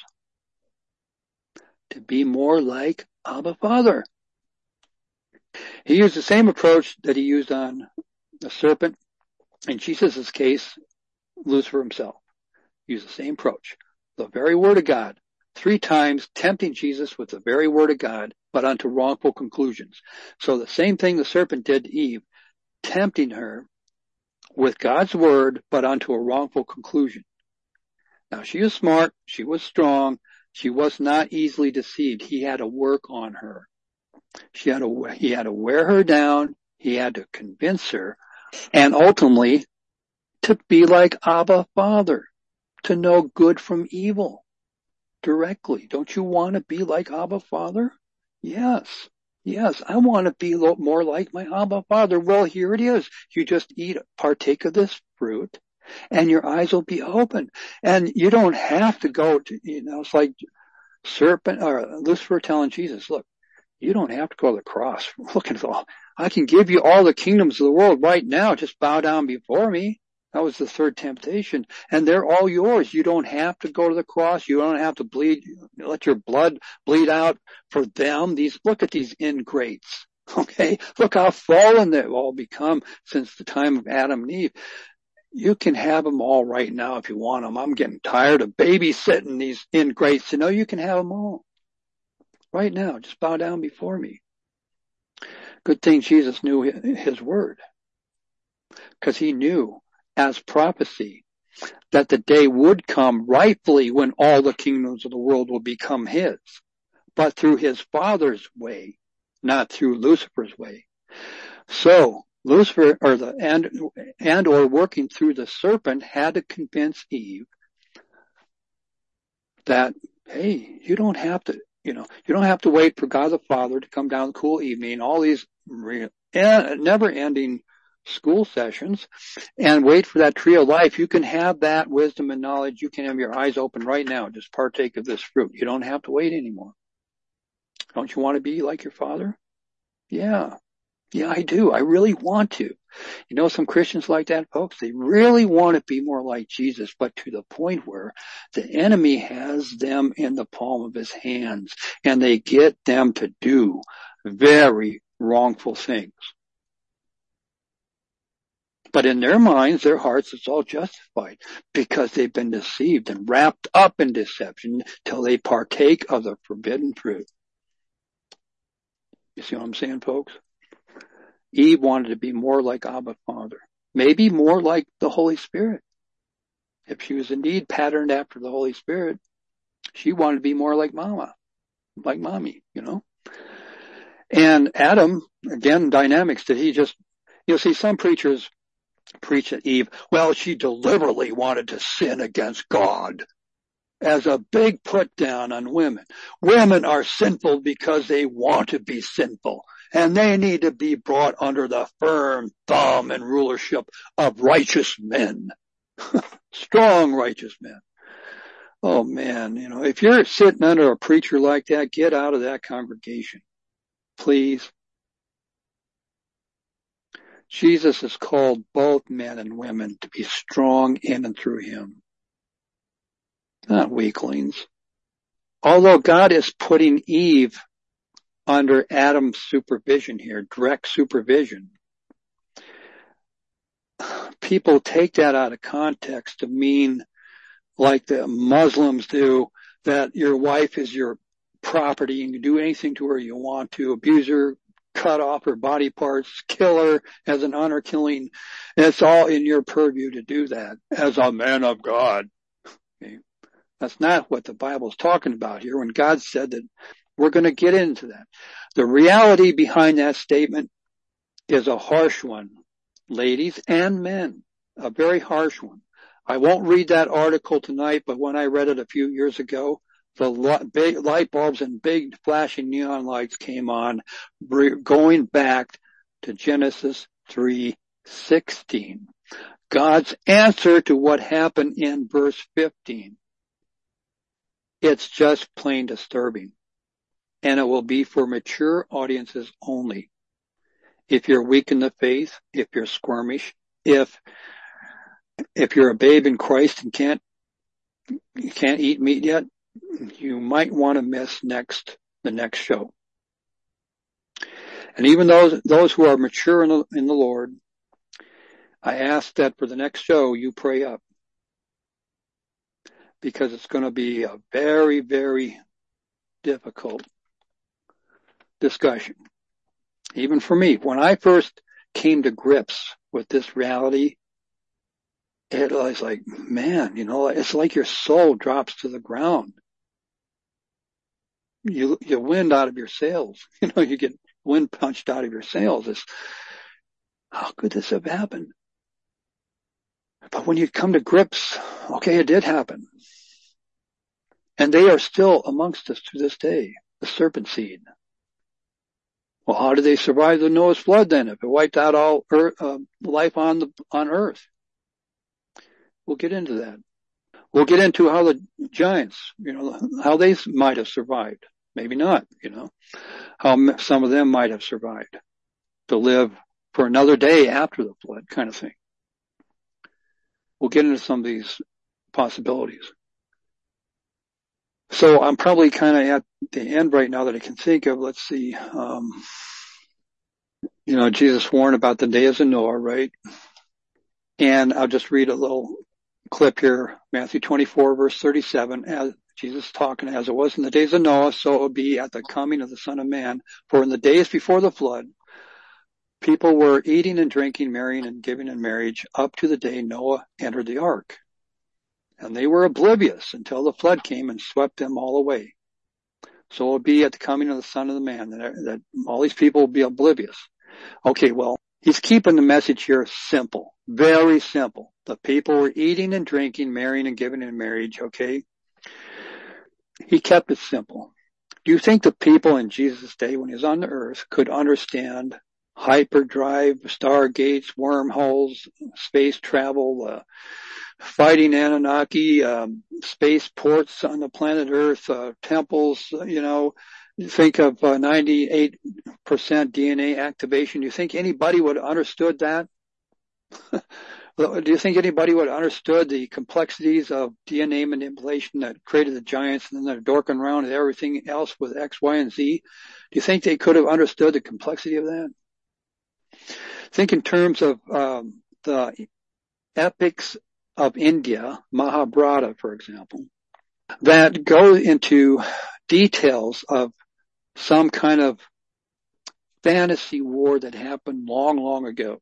S1: To be more like Abba Father. He used the same approach that he used on the serpent. In Jesus' case, Lucifer himself used the same approach. The very word of God, three times tempting Jesus with the very word of God, but unto wrongful conclusions. So the same thing the serpent did to Eve, tempting her with God's word, but unto a wrongful conclusion. Now she was smart, she was strong, she was not easily deceived. He had to work on her. She had to, he had to wear her down, he had to convince her, and ultimately to be like Abba Father, to know good from evil directly. Don't you want to be like Abba Father? Yes. Yes, I want to be more like my Abba Father. Well, here it is. You just eat, partake of this fruit, and your eyes will be open. And you don't have to go to, you know, it's like serpent or Lucifer telling Jesus, look, you don't have to go to the cross. Look at all. I can give you all the kingdoms of the world right now. Just bow down before me. That was the third temptation. And they're all yours. You don't have to go to the cross. You don't have to bleed, let your blood bleed out for them. These, look at these ingrates. Okay. Look how fallen they've all become since the time of Adam and Eve. You can have them all right now if you want them. I'm getting tired of babysitting these ingrates. You know, you can have them all right now. Just bow down before me. Good thing Jesus knew his word, because he knew as prophecy that the day would come rightfully when all the kingdoms of the world will become his, but through his Father's way, not through Lucifer's way. So Lucifer, or the and and or working through the serpent, had to convince Eve that, hey, you don't have to, you know, you don't have to wait for God the Father to come down the cool evening, all these re- never-ending school sessions, and wait for that tree of life. You can have that wisdom and knowledge. You can have your eyes open right now. Just partake of this fruit. You don't have to wait anymore. Don't you want to be like your Father? Yeah. Yeah, I do. I really want to. You know, some Christians like that, folks, they really want to be more like Jesus, but to the point where the enemy has them in the palm of his hands, and they get them to do very wrongful things. But in their minds, their hearts, it's all justified because they've been deceived and wrapped up in deception till they partake of the forbidden fruit. You see what I'm saying, folks? Eve wanted to be more like Abba Father, maybe more like the Holy Spirit. If she was indeed patterned after the Holy Spirit, she wanted to be more like Mama, like Mommy, you know. And Adam, again, dynamics. Did he just, you'll see some preachers preach at Eve, well, she deliberately wanted to sin against God, as a big put down on women. Women are sinful because they want to be sinful, and they need to be brought under the firm thumb and rulership of righteous men. Strong righteous men. Oh man, you know, if you're sitting under a preacher like that, get out of that congregation. Please. Jesus has called both men and women to be strong in and through him. Not weaklings. although God is putting Eve under Adam's supervision here, direct supervision, people take that out of context to mean, like the Muslims do, that your wife is your property and you can do anything to her you want to, abuse her, cut off her body parts, kill her as an honor killing. It's all in your purview to do that as a man of God. Okay? That's not what the Bible's talking about here when God said that. We're going to get into that. The reality behind that statement is a harsh one, ladies and men, a very harsh one. I won't read that article tonight, but when I read it a few years ago, the big light bulbs and big flashing neon lights came on, going back to Genesis three sixteen. God's answer to what happened in verse fifteen. It's just plain disturbing. And it will be for mature audiences only. If you're weak in the faith, if you're squirmish, if if you're a babe in Christ and can't you can't eat meat yet, you might want to miss next the next show. And even those those who are mature in the, in the Lord, I ask that for the next show you pray up, because it's going to be a very, very difficult discussion. Even for me, when I first came to grips with this reality, it was like, man, you know, it's like your soul drops to the ground. You, you wind out of your sails. You know, you get wind punched out of your sails. It's, how could this have happened? But when you come to grips, okay, it did happen. And they are still amongst us to this day, the serpent seed. Well, how did they survive the Noah's flood then if it wiped out all earth, uh, life on the on Earth? We'll get into that. We'll get into how the giants, you know, how they might have survived. Maybe not, you know, how some of them might have survived to live for another day after the flood, kind of thing. We'll get into some of these possibilities. So I'm probably kind of at the end right now that I can think of. Let's see. Um, you know, Jesus warned about the days of Noah, right? And I'll just read a little clip here. Matthew twenty-four, verse thirty-seven. As Jesus talking, as it was in the days of Noah, so it will be at the coming of the Son of Man. For in the days before the flood, people were eating and drinking, marrying and giving in marriage up to the day Noah entered the ark. And they were oblivious until the flood came and swept them all away. So it will be at the coming of the Son of the Man that, that all these people will be oblivious. Okay, well, he's keeping the message here simple, very simple. The people were eating and drinking, marrying and giving in marriage, okay? He kept it simple. Do you think the people in Jesus' day when he was on the earth could understand hyperdrive, stargates, wormholes, space travel, uh, fighting Anunnaki, um, space ports on the planet Earth, uh, temples, you know, think of uh, ninety-eight percent D N A activation. Do you think anybody would have understood that? Do you think anybody would have understood the complexities of D N A manipulation that created the giants and then they're dorking around with everything else with X, Y, and Z? Do you think they could have understood the complexity of that? Think in terms of um, the epics of India, Mahabharata, for example, that go into details of some kind of fantasy war that happened long, long ago.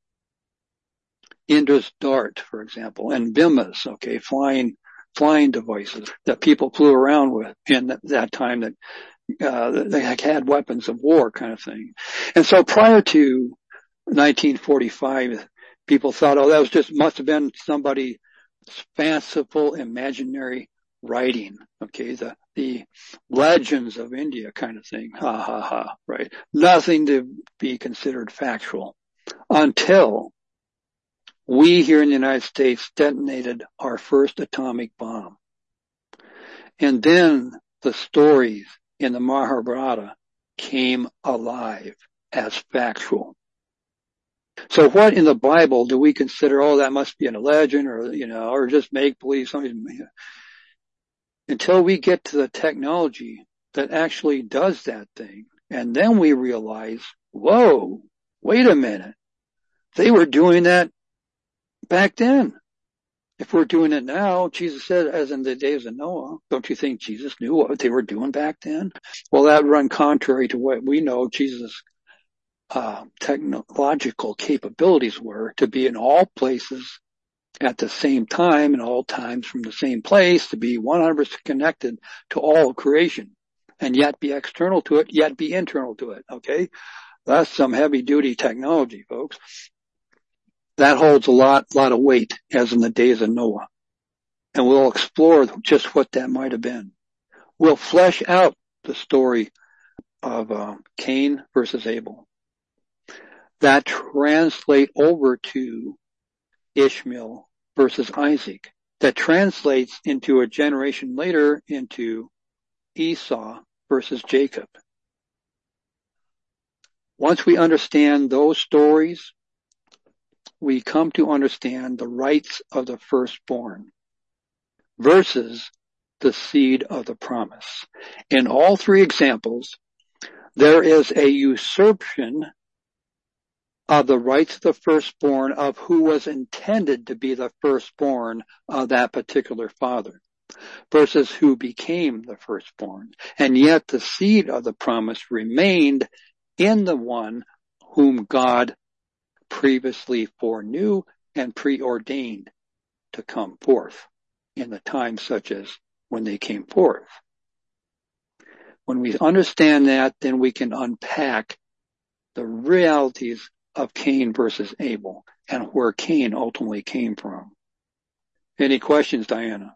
S1: Indra's dart, for example, and Bimas, okay, flying, flying devices that people flew around with in that, that time that, uh, they had weapons of war kind of thing. And so prior to nineteen forty-five, people thought, oh, that was just, must have been somebody's fanciful, imaginary writing. Okay. The, the legends of India kind of thing. Ha ha ha. Right. Nothing to be considered factual until we here in the United States detonated our first atomic bomb. And then the stories in the Mahabharata came alive as factual. So what in the Bible do we consider, oh, that must be a legend or, you know, or just make believe something? until we get to the technology that actually does that thing. And then we realize, whoa, wait a minute. They were doing that back then. If we're doing it now, Jesus said, as in the days of Noah, don't you think Jesus knew what they were doing back then? Well, that would run contrary to what we know Jesus' uh, technological capabilities were, to be in all places at the same time and all times from the same place, to be one hundred percent connected to all of creation, and yet be external to it, yet be internal to it. Okay? That's some heavy duty technology, folks. That holds a lot, lot of weight, as in the days of Noah. And we'll explore just what that might have been. We'll flesh out the story of uh, Cain versus Abel. That translate over to Ishmael versus Isaac. That translates into a generation later into Esau versus Jacob. Once we understand those stories, we come to understand the rights of the firstborn versus the seed of the promise. In all three examples, there is a usurpation of the rights of the firstborn of who was intended to be the firstborn of that particular father versus who became the firstborn. And yet the seed of the promise remained in the one whom God previously foreknew and preordained to come forth in the times such as when they came forth. When we understand that, then we can unpack the realities of Cain versus Abel and where Cain ultimately came from. Any questions, Diana?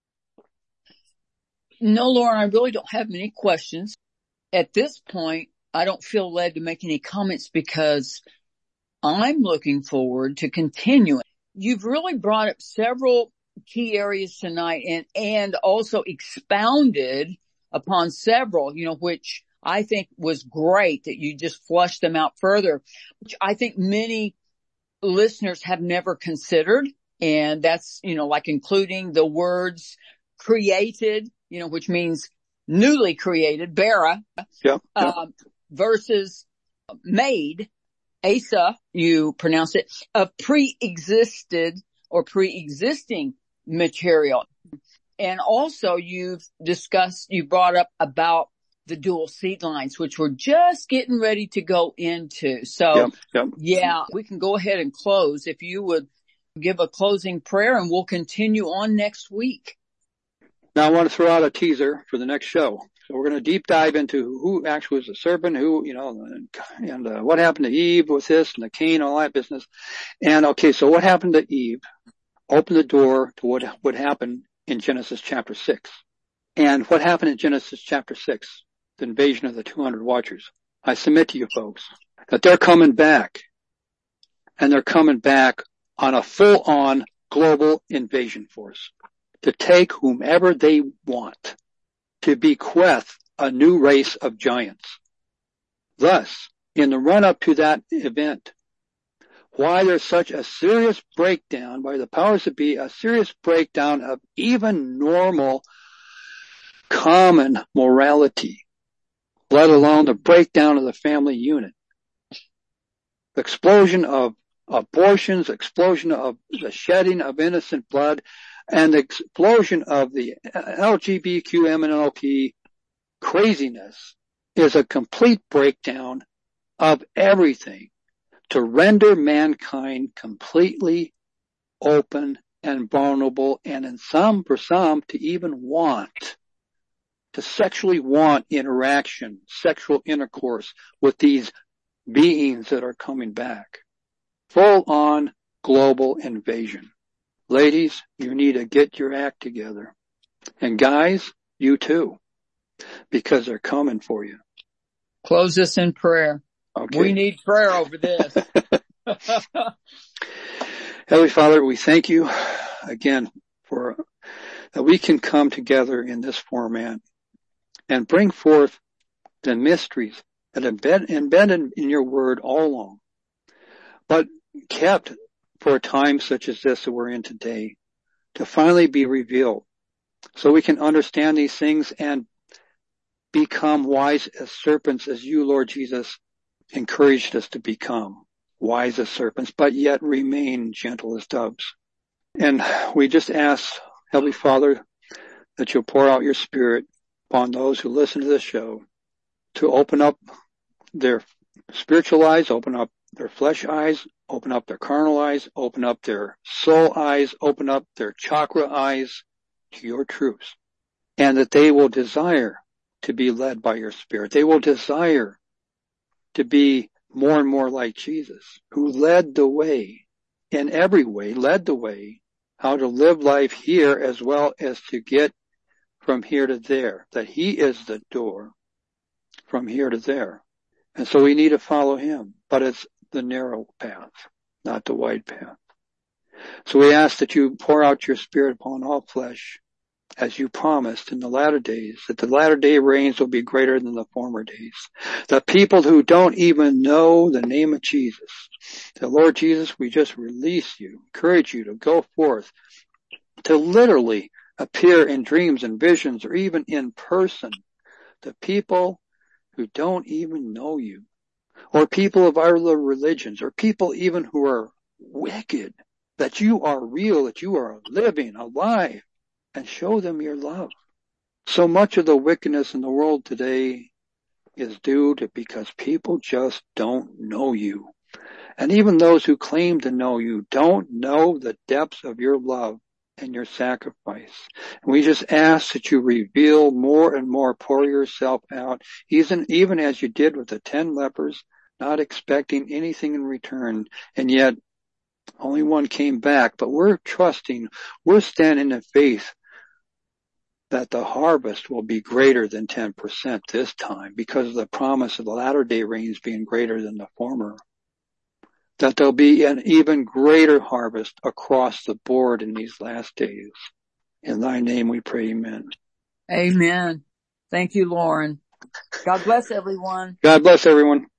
S2: No, Lauren, I really don't have many questions. At this point, I don't feel led to make any comments because I'm looking forward to continuing. You've really brought up several key areas tonight and, and also expounded upon several, you know, which I think was great that you just flushed them out further, which I think many listeners have never considered. And that's, you know, like including the words created, you know, which means newly created, bara,
S1: yeah, yeah.
S2: Um, versus made, Asa, you pronounce it, of pre-existed or pre-existing material. And also you've discussed, you brought up about the dual seed lines, which we're just getting ready to go into. So
S1: yep, yep.
S2: yeah, we can go ahead and close if you would give a closing prayer and we'll continue on next week.
S1: Now I want to throw out a teaser for the next show. So we're going to deep dive into who actually was the serpent, who, you know, and, and uh, what happened to Eve with this and the Cain, all that business. And okay, so what happened to Eve opened the door to what would happen in Genesis chapter six. And what happened in Genesis chapter six, the invasion of the two hundred watchers. I submit to you folks that they're coming back. And they're coming back on a full-on global invasion force to take whomever they want, to bequeath a new race of giants. Thus, in the run-up to that event, why there's such a serious breakdown by the powers that be, a serious breakdown of even normal, common morality, let alone the breakdown of the family unit. The explosion of abortions, explosion of the shedding of innocent blood, and the explosion of the L G B T Q M N L P craziness is a complete breakdown of everything to render mankind completely open and vulnerable, and in some, for some, to even want, to sexually want interaction, sexual intercourse with these beings that are coming back. Full-on global invasion. Ladies, you need to get your act together. And guys, you too. Because they're coming for you.
S2: Close us in prayer.
S1: Okay.
S2: We need prayer over this.
S1: Heavenly Father, we thank you again for that we can come together in this format and bring forth the mysteries that have been embedded in your word all along, but kept for a time such as this that we're in today to finally be revealed so we can understand these things and become wise as serpents, as you, Lord Jesus, encouraged us to become wise as serpents, but yet remain gentle as doves. And we just ask, Heavenly Father, that you'll pour out your Spirit upon those who listen to this show to open up their spiritual eyes, open up their flesh eyes, open up their carnal eyes, open up their soul eyes, open up their chakra eyes to your truths, and that they will desire to be led by your Spirit. They will desire to be more and more like Jesus, who led the way, in every way, led the way, how to live life here as well as to get from here to there, that he is the door from here to there. And so we need to follow him, but it's the narrow path, not the wide path. So we ask that you pour out your Spirit upon all flesh, as you promised in the latter days, that the latter day rains will be greater than the former days. The people who don't even know the name of Jesus, the Lord Jesus, we just release you, encourage you to go forth, to literally appear in dreams and visions or even in person. The people who don't even know you, or people of other religions, or people even who are wicked, that you are real, that you are living, alive, and show them your love. So much of the wickedness in the world today is due to because people just don't know you. And even those who claim to know you don't know the depths of your love and your sacrifice. And we just ask that you reveal more and more, pour yourself out, even, even as you did with the ten lepers, not expecting anything in return. And yet only one came back, but we're trusting, we're standing in faith that the harvest will be greater than ten percent this time because of the promise of the latter day rains being greater than the former. That there'll be an even greater harvest across the board in these last days. In thy name we pray, amen.
S2: Amen. Thank you, Lauren. God bless everyone.
S1: God bless everyone.